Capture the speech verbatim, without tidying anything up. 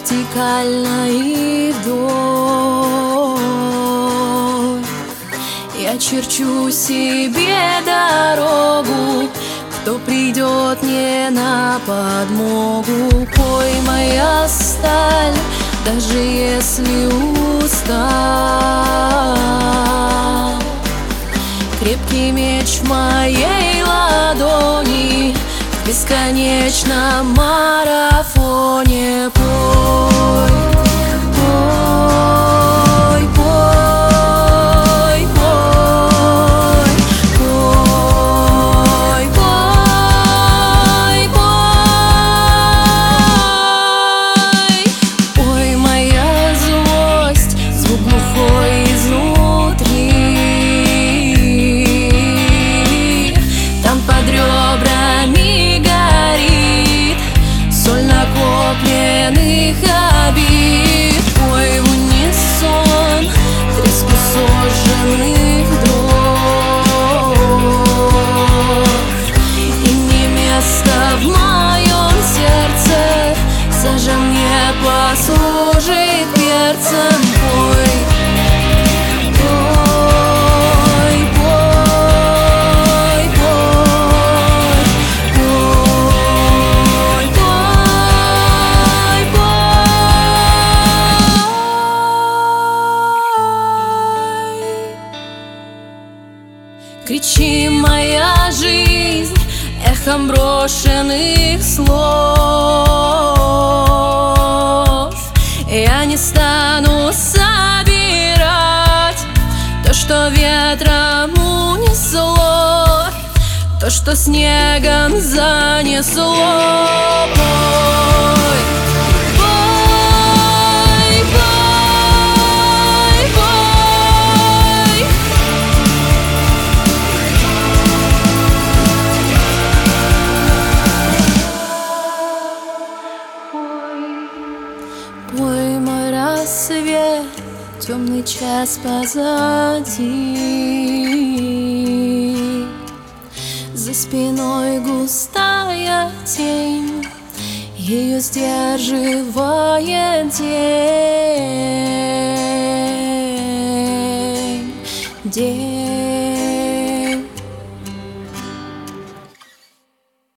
вертикально и вдоль. Я черчу себе дорогу, кто придет мне на подмогу. Пой, моя сталь, даже если устал. Крепкий меч в моей ладони, в бесконечном марафоне. Пой, пой, пой, пой, пой, пой, пой. Пой, моя злость, звук глухой изнутри. Там под ребрами горит соль накопленных обид. Пой в унисон треску сожженных дров. И не место в моем сердце, сажа мне послужит перцем. Пой, пой, пой, пой, пой, пой, пой. Кричи, моя жизнь, эхом брошенных слов. Я не стану собирать то, что ветром унесло, то, что снегом занесло. Пой, пой, пой, пой. Пой, мой рассвет, темный час позади. За спиной густая тень, ее сдерживает день, день.